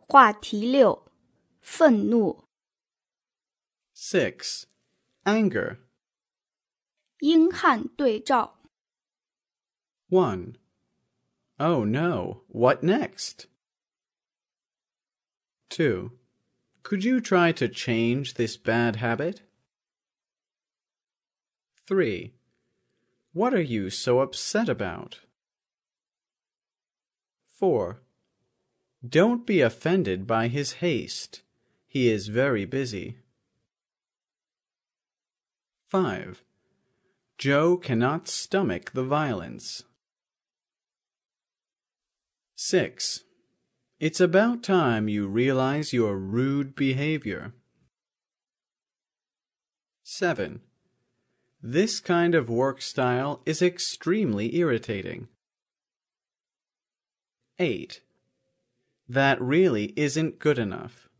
话题6：愤怒。 6. Anger. 英汉对照。 1. Oh no, what next? 2. Could you try to change this bad habit? 3. What are you so upset about? 4. Don't be offended by his haste. He is very busy. 5. Joe cannot stomach the violence. 6. It's about time you realize your rude behavior. 7. This kind of work style is extremely irritating. 8. That really isn't good enough.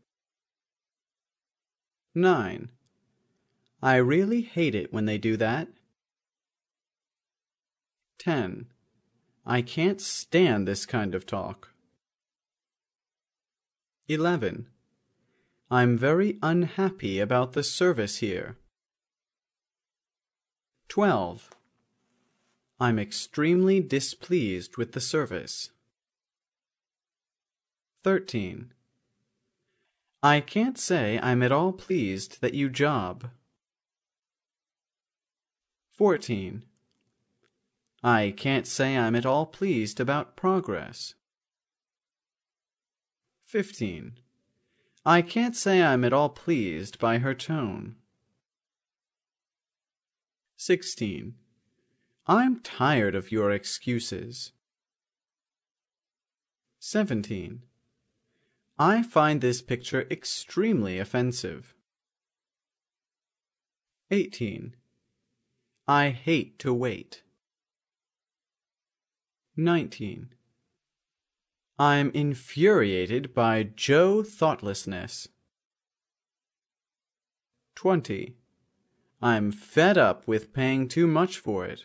9. I really hate it when they do that. 10. I can't stand this kind of talk. 11. I'm very unhappy about the service here. 12. I'm extremely displeased with the service. 13. I can't say I'm at all pleased that you job. 14. I can't say I'm at all pleased about progress. 15. I can't say I'm at all pleased by her tone. 16. I'm tired of your excuses. 17. I find this picture extremely offensive. 18. I hate to wait. 19. I'm infuriated by Joe thoughtlessness. 20. I'm fed up with paying too much for it.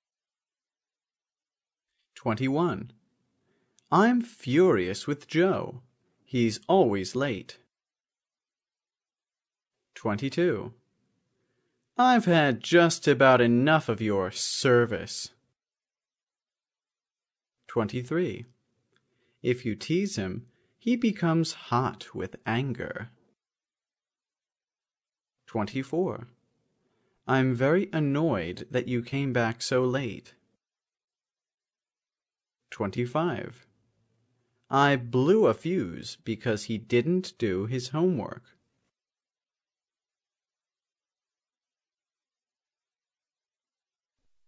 21. I'm furious with Joe. He's always late. 22. I've had just about enough of your service. 23. If you tease him, he becomes hot with anger. 24. I'm very annoyed that you came back so late. 25. I blew a fuse because he didn't do his homework.